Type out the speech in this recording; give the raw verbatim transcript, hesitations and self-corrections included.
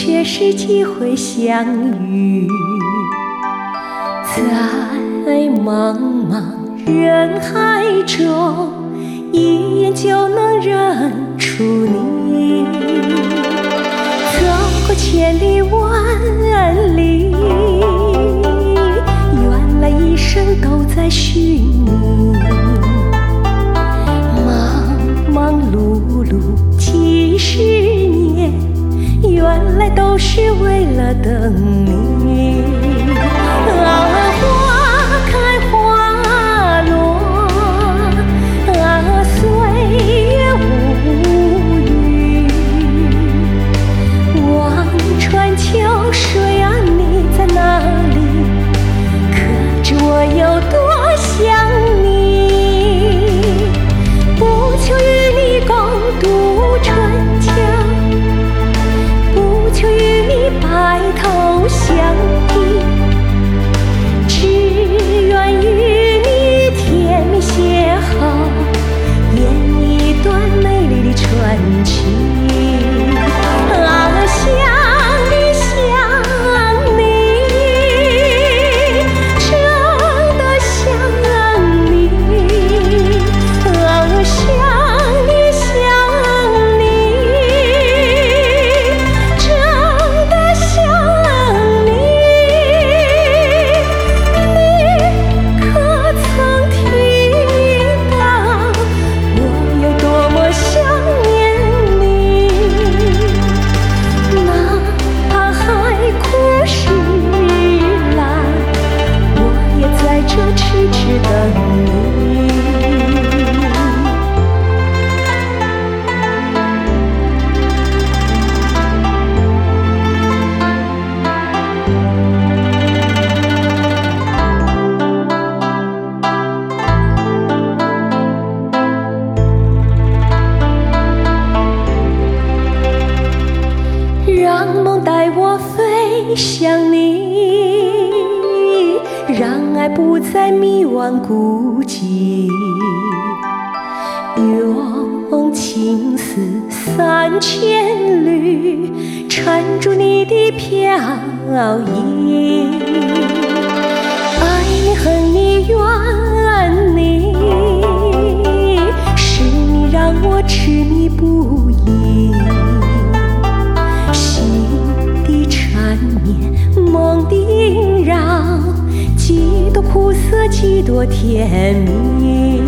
却是机会相遇，在茫茫人海中，一眼就能认出你。走过千里万里，原来一生都在寻你。忙忙碌碌几十年，原来都是为了等你。啊，花开花落，啊，岁月无语。望穿秋水啊，你在哪里？可知我有多想你？不求与你共度春秋，不求与你白头相依，只愿与你甜蜜邂逅，演一段美丽的传奇。啊，想你想你，真的想你。啊，想你想你，真的想你。你可曾听到我有多么想念你？哪怕海枯石烂，我也在这痴痴等你。让梦带我飞向你，让爱不再迷惘孤寂，用情丝三千缕缠住你的飘逸。爱你恨你怨你，是你让我痴迷不已。心的缠绵，梦的萦绕，几多苦涩，几多甜蜜。